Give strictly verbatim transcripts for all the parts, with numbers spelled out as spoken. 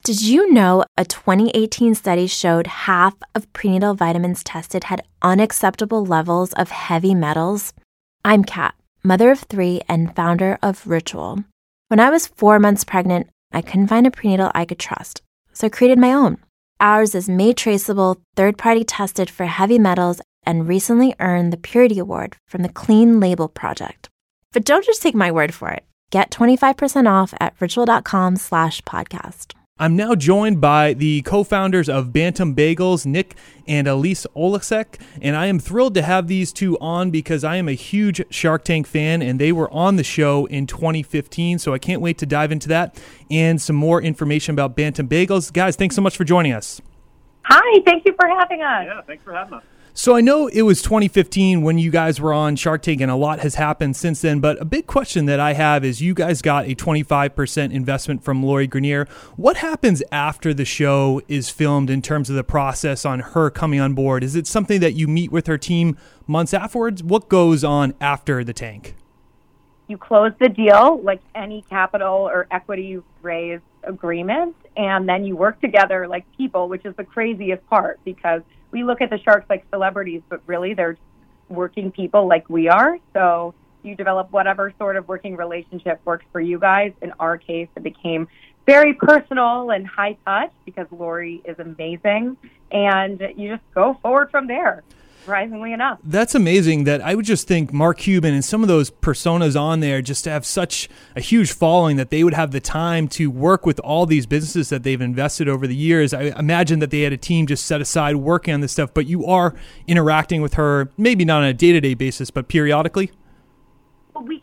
Did you know a twenty eighteen study showed half of prenatal vitamins tested had unacceptable levels of heavy metals? I'm Kat, mother of three and founder of Ritual. When I was four months pregnant, I couldn't find a prenatal I could trust, so I created my own. Ours is made traceable, third-party tested for heavy metals, and recently earned the Purity Award from the Clean Label Project. But don't just take my word for it. Get twenty-five percent off at ritual.com slash podcast. I'm now joined by the co-founders of Bantam Bagels, Nick and Elise Olasek, and I am thrilled to have these two on because I am a huge Shark Tank fan, and they were on the show in twenty fifteen, so I can't wait to dive into that and some more information about Bantam Bagels. Guys, thanks so much for joining us. Hi, thank you for having us. Yeah, thanks for having us. So I know it was twenty fifteen when you guys were on Shark Tank, and a lot has happened since then, but a big question that I have is you guys got a twenty-five percent investment from Lori Grenier. What happens after the show is filmed in terms of the process on her coming on board? Is it something that you meet with her team months afterwards? What goes on after the tank? You close the deal like any capital or equity raise agreement, and then you work together like people, which is the craziest part because we look at the sharks like celebrities, but really they're working people like we are. So you develop whatever sort of working relationship works for you guys. In our case, it became very personal and high touch because Lori is amazing. And you just go forward from there, surprisingly enough. That's amazing that I would just think Mark Cuban and some of those personas on there just to have such a huge following that they would have the time to work with all these businesses that they've invested over the years. I imagine that they had a team just set aside working on this stuff, but you are interacting with her, maybe not on a day-to-day basis, but periodically? Well, we,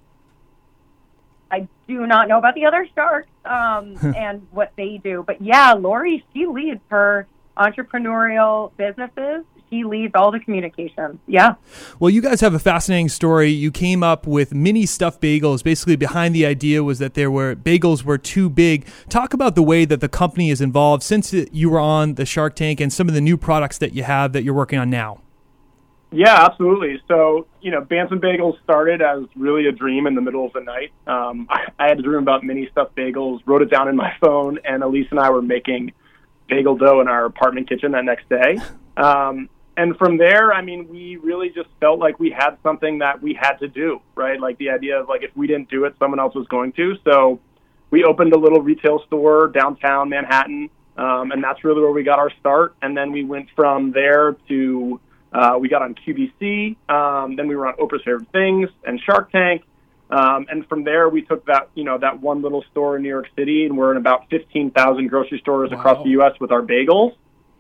I do not know about the other sharks um, and what they do, but yeah, Lori, she leads her entrepreneurial businesses. He leads all the communications. Yeah. Well, you guys have a fascinating story. You came up with mini stuffed bagels. Basically, behind the idea was that there were bagels were too big. Talk about the way that the company is involved since you were on the Shark Tank and some of the new products that you have that you're working on now. Yeah, absolutely. So, you know, Bantam Bagels started as really a dream in the middle of the night. Um, I, I had a dream about mini stuffed bagels, wrote it down in my phone, and Elise and I were making bagel dough in our apartment kitchen that next day. Um, And from there, I mean, we really just felt like we had something that we had to do, right? Like the idea of like if we didn't do it, someone else was going to. So we opened a little retail store downtown Manhattan, um, and that's really where we got our start. And then we went from there to uh, we got on Q V C, um, then we were on Oprah's Favorite Things and Shark Tank. Um, and from there, we took that, you know, that one little store in New York City, and we're in about fifteen thousand grocery stores wow. across the U S with our bagels.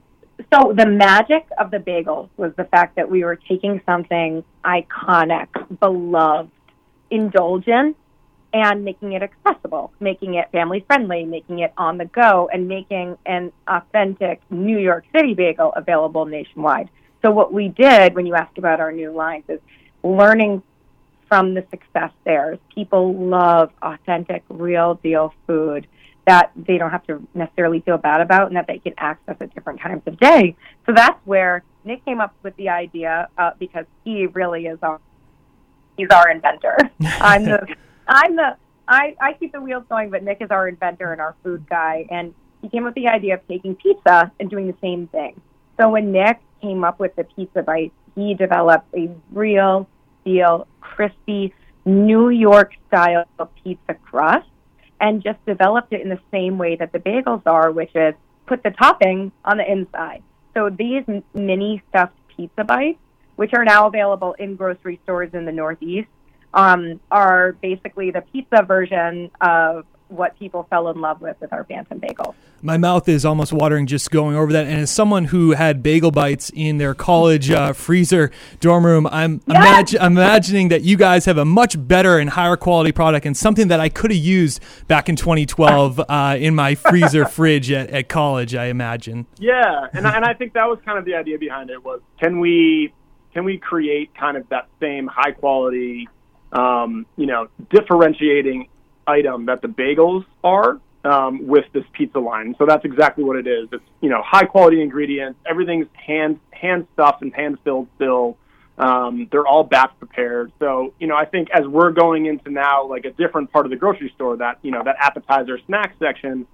So the magic of the bagels was the fact that we were taking something iconic, beloved, indulgent, and making it accessible, making it family-friendly, making it on the go, and making an authentic New York City bagel available nationwide. So what we did when you asked about our new lines is learning from the success there. People love authentic, real-deal food that they don't have to necessarily feel bad about and that they can access at different times of day. So that's where Nick came up with the idea uh, because he really is our, he's our inventor. I'm the, I'm the, I, I keep the wheels going, but Nick is our inventor and our food guy. And he came up with the idea of taking pizza and doing the same thing. So when Nick came up with the pizza bites, he developed a real deal, crispy, New York style pizza crust, and just developed it in the same way that the bagels are, which is put the topping on the inside. So these m- mini stuffed pizza bites, which are now available in grocery stores in the Northeast, um, are basically the pizza version of what people fell in love with with our Bantam bagels. My mouth is almost watering just going over that. And as someone who had bagel bites in their college uh, freezer dorm room, I'm, Yes! imag- I'm imagining that you guys have a much better and higher quality product and something that I could have used back in twenty twelve uh, in my freezer fridge at, at college, I imagine. Yeah, and I, and I think that was kind of the idea behind it was can we can we create kind of that same high quality, um, you know, differentiating item that the bagels are um, with this pizza line. So that's exactly what it is. It's, you know, high quality ingredients. Everything's hand hand stuffed and hand filled still. Um, they're all batch prepared. So, you know, I think as we're going into now like a different part of the grocery store, that, you know, that appetizer snack section,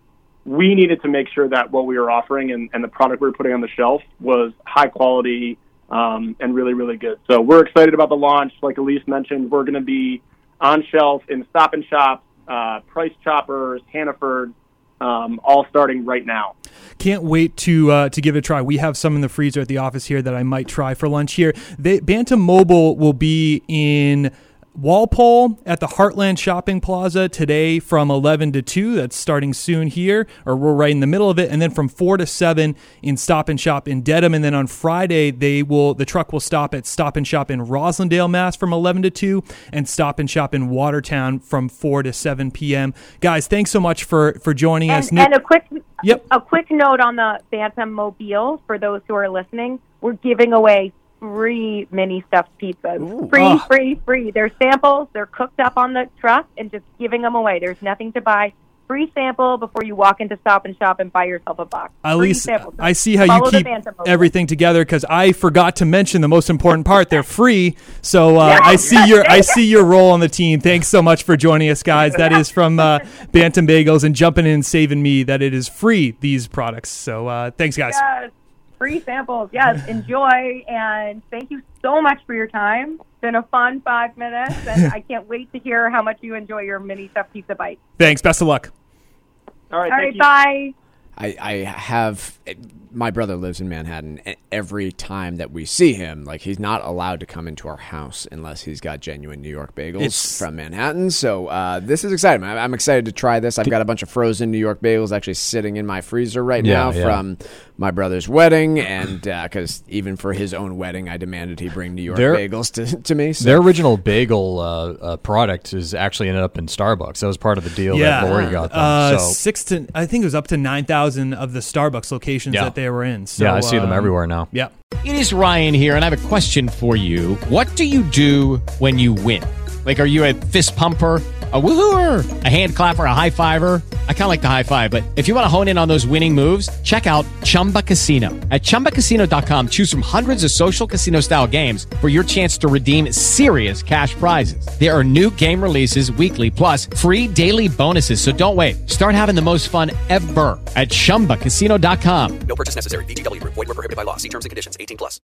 we needed to make sure that what we were offering and, and the product we were putting on the shelf was high quality um, and really, really good. So we're excited about the launch. Like Elise mentioned, we're going to be on shelf in Stop and Shop, uh, Price Choppers, Hannaford, um, all starting right now. Can't wait to uh, to give it a try. We have some in the freezer at the office here that I might try for lunch here. They, Bantam Mobile will be in Walpole at the Heartland Shopping Plaza today from eleven to two. That's starting soon here, or we're right in the middle of it. And then from four to seven in Stop and Shop in Dedham. And then on Friday, they will the truck will stop at Stop and Shop in Roslindale, Mass from eleven to two, and Stop and Shop in Watertown from four to seven p.m. Guys, thanks so much for, for joining and, us. And a quick yep. a quick note on the Bantam Mobile for those who are listening. We're giving away free mini stuffed pizzas. Ooh. Free, Oh. free, free. They're samples. They're cooked up on the truck and just giving them away. There's nothing to buy. Free sample before you walk into Stop and Shop and buy yourself a box. At Free least samples. I see how Follow you the keep Bantam Mobile. everything together, because I forgot to mention the most important part. They're free. So uh, I see your I see your role on the team. Thanks so much for joining us, guys. That is from uh, Bantam Bagels, and jumping in and saving me that it is free, these products. So uh, thanks, guys. Yes. Free samples. Yes. Enjoy. And thank you so much for your time. It's been a fun five minutes, and I can't wait to hear how much you enjoy your mini stuffed pizza bite. Thanks. Best of luck. All right, All thank right, you. bye. I, I have my brother lives in Manhattan. And every time that we see him, like, he's not allowed to come into our house unless he's got genuine New York bagels It's- from Manhattan. So uh, this is exciting. I'm, I'm excited to try this. I've got a bunch of frozen New York bagels actually sitting in my freezer right Yeah, now yeah. from my brother's wedding, and because uh, even for his own wedding, I demanded he bring New York They're- bagels to, to me. So. Their original bagel uh, uh, product is actually ended up in Starbucks. That was part of the deal Yeah, that Lori got them. uh, so six to I think it was up to nine thousand of the Starbucks locations Yeah. that they were in. So, yeah, I see them um, everywhere now. Yeah. It is Ryan here, and I have a question for you. What do you do when you win? Like, are you a fist pumper, a woohooer, a hand clapper, a high fiver? I kind of like the high five, but if you want to hone in on those winning moves, check out Chumba Casino. At Chumba Casino dot com, choose from hundreds of social casino-style games for your chance to redeem serious cash prizes. There are new game releases weekly, plus free daily bonuses. So don't wait. Start having the most fun ever at Chumba Casino dot com. No purchase necessary. V G W Group. Void where prohibited by law. See terms and conditions. eighteen plus.